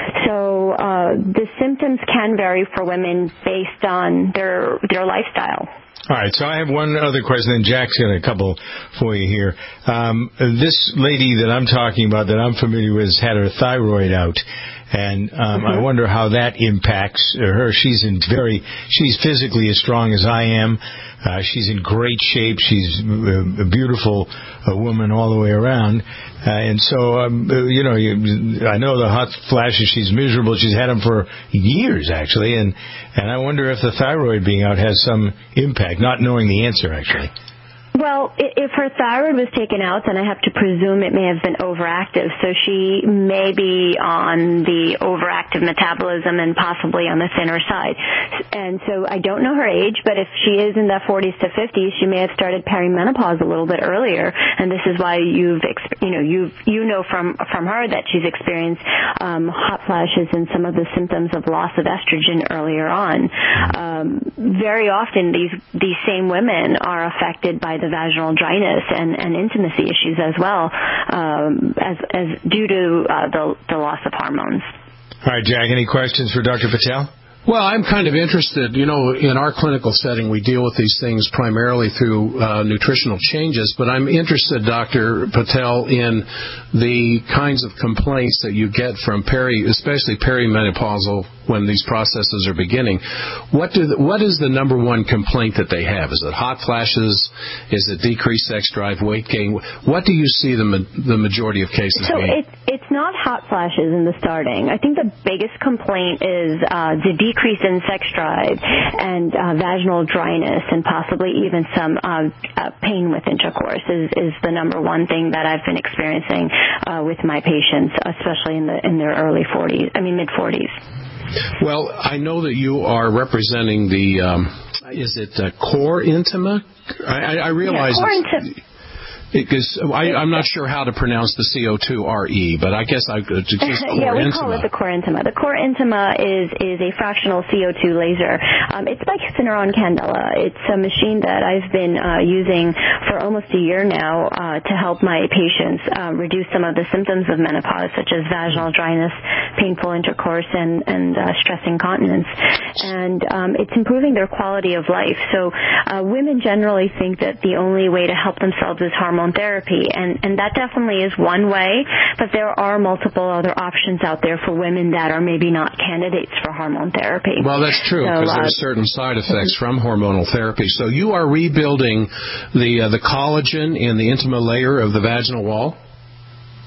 So uh, the symptoms can vary for women based on their their lifestyle. All right, so I have one other question, and Jack's got a couple for you here. Um, this lady that I'm talking about, that I'm familiar with, has had her thyroid out. And um, mm-hmm. I wonder how that impacts her. She's in very, she's physically as strong as I am. Uh, she's in great shape. She's a beautiful uh, woman all the way around. Uh, and so, um, you know, you, I know the hot flashes, she's miserable. She's had them for years, actually. And, and I wonder if the thyroid being out has some impact, not knowing the answer, actually. Well, if her thyroid was taken out, then I have to presume it may have been overactive. So she may be on the overactive metabolism and possibly on the thinner side. And so I don't know her age, but if she is in the forties to fifties, she may have started perimenopause a little bit earlier. And this is why you've, you know, you you know from from her that she's experienced um, hot flashes and some of the symptoms of loss of estrogen earlier on. Um, very often, these these same women are affected by the vaginal dryness and, and intimacy issues as well, um, as, as due to uh, the, the loss of hormones. All right, Jack, any questions for Doctor Patel? Well, I'm kind of interested, you know, in our clinical setting, we deal with these things primarily through uh, nutritional changes, but I'm interested, Doctor Patel, in the kinds of complaints that you get from peri, especially perimenopausal, when these processes are beginning. What do the, what is the number one complaint that they have? Is it hot flashes? Is it decreased sex drive, weight gain? What do you see the the majority of cases so being? It's, it's not hot flashes in the starting. I think the biggest complaint is uh, the decrease in sex drive and uh, vaginal dryness and possibly even some uh, uh, pain with intercourse is, is the number one thing that I've been experiencing uh, with my patients, especially in the in their early forties, I mean mid-forties. Well, I know that you are representing the, um, is it uh, Core Intima? I, I realize yeah, Core Intima. Because I, I'm not sure how to pronounce the C O two R E, but I guess I could just Core Yeah, we Intima. call it the Core Intima. The Core Intima is is a fractional C O two laser. Um, it's by Syneron Candela. It's a machine that I've been uh, using for almost a year now uh, to help my patients uh, reduce some of the symptoms of menopause, such as vaginal dryness, painful intercourse, and and uh, stress incontinence. And um, it's improving their quality of life. So uh, women generally think that the only way to help themselves is hormone therapy, and, and that definitely is one way, but there are multiple other options out there for women that are maybe not candidates for hormone therapy. Well, that's true, because so, uh, there's certain side effects from hormonal therapy. So you are rebuilding the uh, the collagen in the intima layer of the vaginal wall?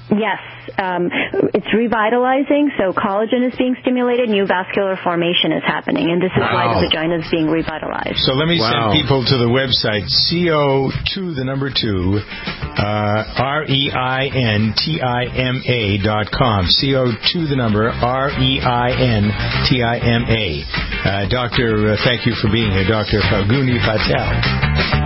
Yes, um, it's revitalizing, so collagen is being stimulated, new vascular formation is happening, and this is wow. why the vagina is being revitalized. So let me wow. send people to the website, C O two, the number two, uh, R E I N T I M A dot com. C O two, the number, R E I N T I M A. Uh, Doctor, uh, thank you for being here, Doctor Falguni Patel.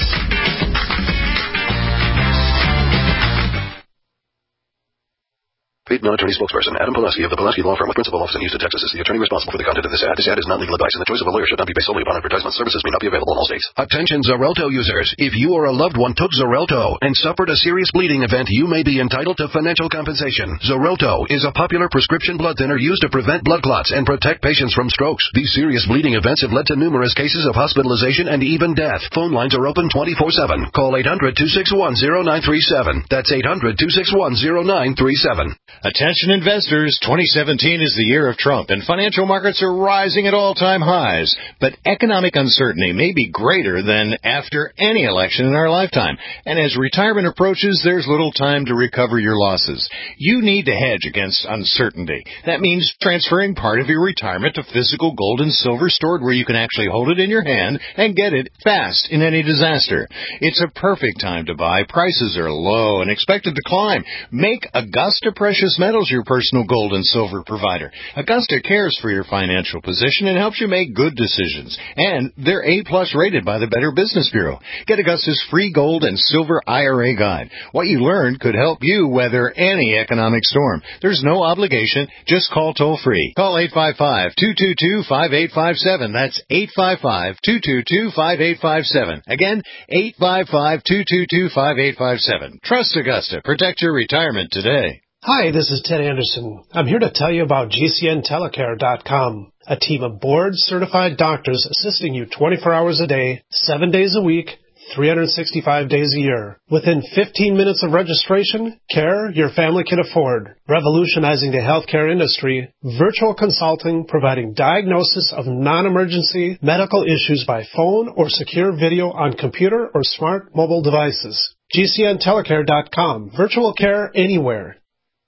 Paid non-attorney spokesperson Adam Pulaski of the Pulaski Law Firm with principal office in Houston, Texas is the attorney responsible for the content of this ad. This ad is not legal advice, and the choice of a lawyer should not be based solely upon advertisement. Services may not be available in all states. Attention Xarelto users. If you or a loved one took Xarelto and suffered a serious bleeding event, you may be entitled to financial compensation. Xarelto is a popular prescription blood thinner used to prevent blood clots and protect patients from strokes. These serious bleeding events have led to numerous cases of hospitalization and even death. Phone lines are open twenty-four seven. Call eight hundred, two six one, zero nine three seven. That's eight hundred, two six one, zero nine three seven. Attention investors, twenty seventeen is the year of Trump, and financial markets are rising at all-time highs. But economic uncertainty may be greater than after any election in our lifetime. And as retirement approaches, there's little time to recover your losses. You need to hedge against uncertainty. That means transferring part of your retirement to physical gold and silver stored where you can actually hold it in your hand and get it fast in any disaster. It's a perfect time to buy. Prices are low and expected to climb. Make Augusta Precious Metals your personal gold and silver provider. Augusta cares for your financial position and helps you make good decisions. And they're A-plus rated by the Better Business Bureau. Get Augusta's free gold and silver I R A guide. What you learned could help you weather any economic storm. There's no obligation. Just call toll-free. Call eight five five, two two two, five eight five seven. That's eight five five, two two two, five eight five seven. Again, eight five five, two two two, five eight five seven. Trust Augusta. Protect your retirement today. Hi, this is Ted Anderson. I'm here to tell you about G C N telecare dot com, a team of board-certified doctors assisting you twenty-four hours a day, seven days a week, three hundred sixty-five days a year. Within fifteen minutes of registration, care your family can afford. Revolutionizing the healthcare industry, virtual consulting providing diagnosis of non-emergency medical issues by phone or secure video on computer or smart mobile devices. G C N telecare dot com, virtual care anywhere.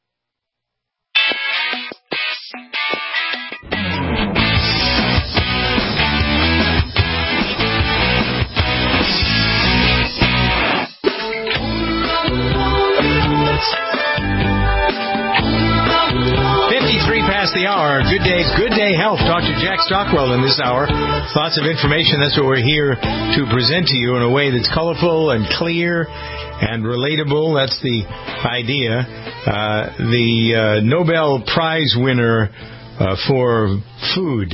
The hour. Good day, good day health. Doctor Jack Stockwell in this hour. Lots of information. That's what we're here to present to you in a way that's colorful and clear and relatable. That's the idea. Uh, the uh, Nobel Prize winner uh, for food.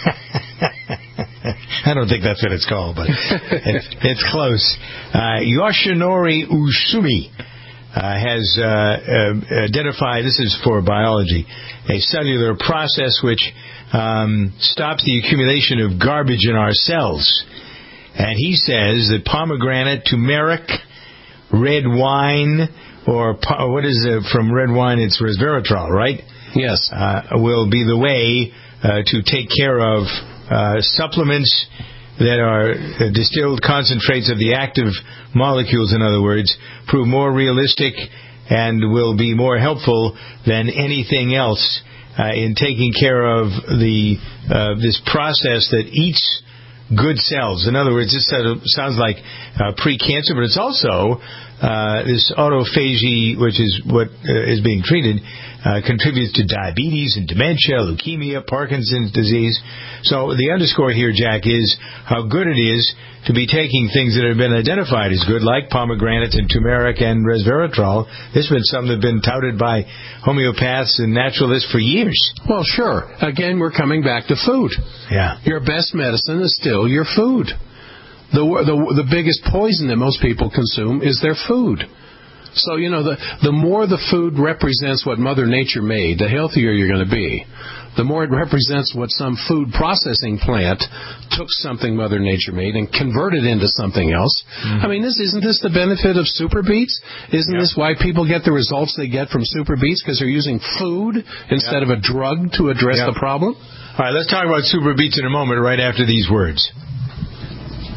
I don't think that's what it's called, but it's, it's close. Uh, Yoshinori Usumi. Uh, has uh, uh, identified, this is for biology, a cellular process which um, stops the accumulation of garbage in our cells. And he says that pomegranate, turmeric, red wine, or po- what is it from red wine? It's resveratrol, right? Yes. Uh, will be the way uh, to take care of uh, supplements that are uh, distilled concentrates of the active molecules, in other words, prove more realistic and will be more helpful than anything else uh, in taking care of the uh, this process that eats good cells. In other words, this sounds like uh, pre-cancer, but it's also uh, this autophagy, which is what uh, is being treated, uh, contributes to diabetes and dementia, leukemia, Parkinson's disease. So the underscore here, Jack, is how good it is to be taking things that have been identified as good, like pomegranates and turmeric and resveratrol. This has been something that's been touted by homeopaths and naturalists for years. Well, sure. Again, we're coming back to food. Yeah. Your best medicine is still your food. The, the, the biggest poison that most people consume is their food. So, you know, the, the more the food represents what Mother Nature made, the healthier you're going to be. The more it represents what some food processing plant took something Mother Nature made and converted into something else. Mm-hmm. I mean, this isn't this the benefit of Super Beets? Isn't yep. this why people get the results they get from Super Beets? Because they're using food instead yep. of a drug to address yep. the problem? All right, let's talk about Super Beets in a moment right after these words.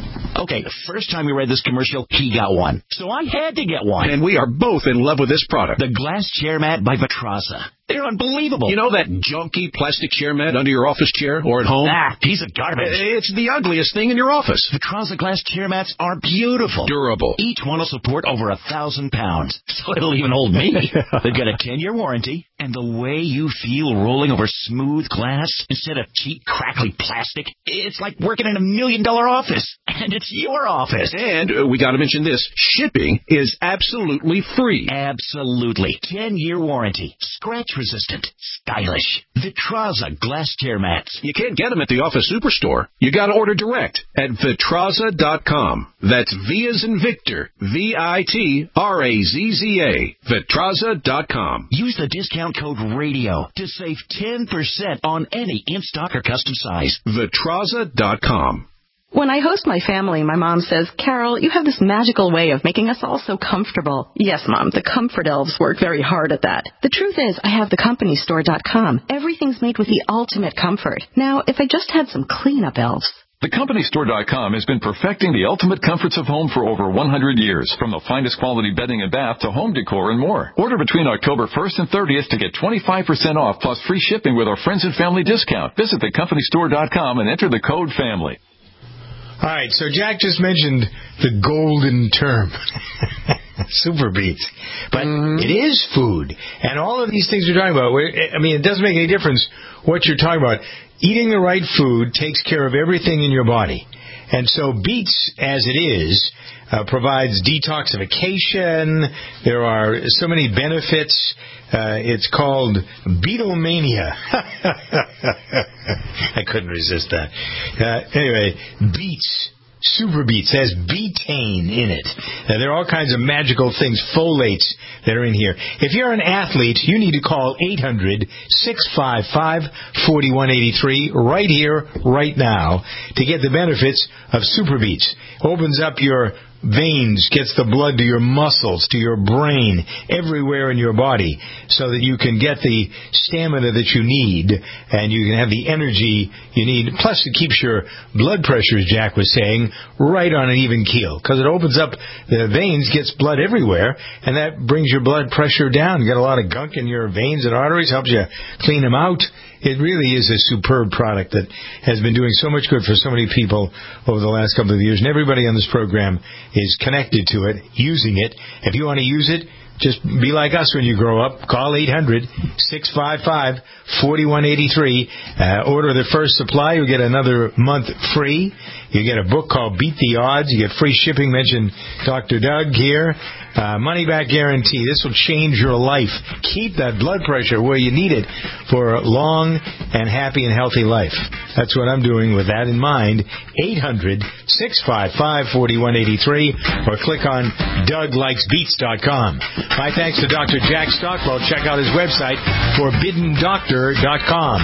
Okay, the first time we read this commercial, he got one. So I had to get one. And we are both in love with this product. The Glass Chair Mat by Vitraza. They're unbelievable. You know that junky plastic chair mat under your office chair or at home? Ah, piece of garbage. It's the ugliest thing in your office. Vitraza glass chair mats are beautiful. Durable. Each one will support over a thousand pounds, so it'll even hold me. They've got a ten-year warranty, and the way you feel rolling over smooth glass instead of cheap, crackly plastic, it's like working in a million-dollar office, and it's your office. And uh, we got to mention this. Shipping is absolutely free. Absolutely. ten-year warranty. Scratch resistant, stylish. Vitraza glass chair mats. You can't get them at the office superstore. You got to order direct at Vitraza dot com. That's V as in Victor, V I T R A Z Z A, Vitraza dot com. Use the discount code RADIO to save ten percent on any in-stock or custom size. Vitraza dot com. When I host my family, my mom says, Carol, you have this magical way of making us all so comfortable. Yes, Mom, the comfort elves work very hard at that. The truth is, I have the company store dot com. Everything's made with the ultimate comfort. Now, if I just had some cleanup elves. The company store dot com has been perfecting the ultimate comforts of home for over one hundred years, from the finest quality bedding and bath to home decor and more. Order between October first and thirtieth to get twenty-five percent off plus free shipping with our friends and family discount. Visit the company store dot com and enter the code FAMILY. All right, so Jack just mentioned the golden term, Super Beets. But mm-hmm. it is food. And all of these things we're talking about, I mean, it doesn't make any difference what you're talking about. Eating the right food takes care of everything in your body. And so beets, as it is, uh, provides detoxification. There are so many benefits. Uh, it's called Beetlemania. I couldn't resist that. Uh, anyway, beets. Super Beets has betaine in it. Now, there are all kinds of magical things, folates, that are in here. If you're an athlete, you need to call eight hundred, six five five, four one eight three right here, right now, to get the benefits of Super Beets. Opens up your veins, gets the blood to your muscles, to your brain, everywhere in your body, so that you can get the stamina that you need, and you can have the energy you need. Plus, it keeps your blood pressure, as Jack was saying, right on an even keel, because it opens up the veins, gets blood everywhere, and that brings your blood pressure down. You got a lot of gunk in your veins and arteries, helps you clean them out. It really is a superb product that has been doing so much good for so many people over the last couple of years. And everybody on this program is connected to it, using it. If you want to use it, just be like us when you grow up. Call eight hundred, six five five, four one eight three. Uh, order the first supply. You'll get another month free. You get a book called Beat the Odds. You get free shipping. Mention Doctor Doug here. Uh, money-back guarantee. This will change your life. Keep that blood pressure where you need it for a long and happy and healthy life. That's what I'm doing with that in mind. eight hundred, six five five, four one eight three or click on Doug Likes Beets dot com. My thanks to Doctor Jack Stockwell. Check out his website, forbidden doctor dot com.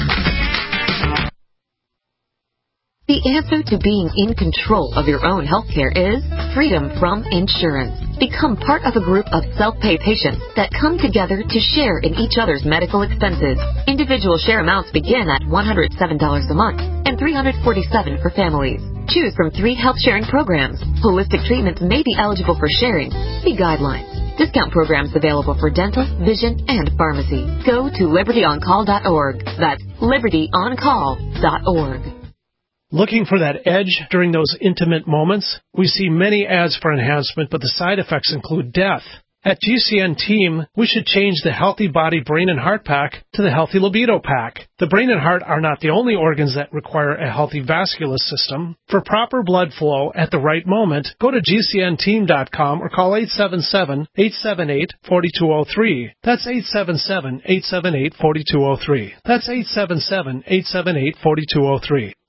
The answer to being in control of your own healthcare is freedom from insurance. Become part of a group of self-pay patients that come together to share in each other's medical expenses. Individual share amounts begin at one hundred seven dollars a month and three hundred forty-seven dollars for families. Choose from three health-sharing programs. Holistic treatments may be eligible for sharing. See guidelines. Discount programs available for dental, vision, and pharmacy. Go to liberty on call dot org. That's liberty on call dot org. Looking for that edge during those intimate moments? We see many ads for enhancement, but the side effects include death. At G C N Team, we should change the Healthy Body Brain and Heart Pack to the Healthy Libido Pack. The brain and heart are not the only organs that require a healthy vascular system. For proper blood flow at the right moment, go to G C N team dot com or call eight seven seven, eight seven eight, four two zero three. That's eight seven seven, eight seven eight, four two zero three. That's eight seven seven, eight seven eight, four two zero three.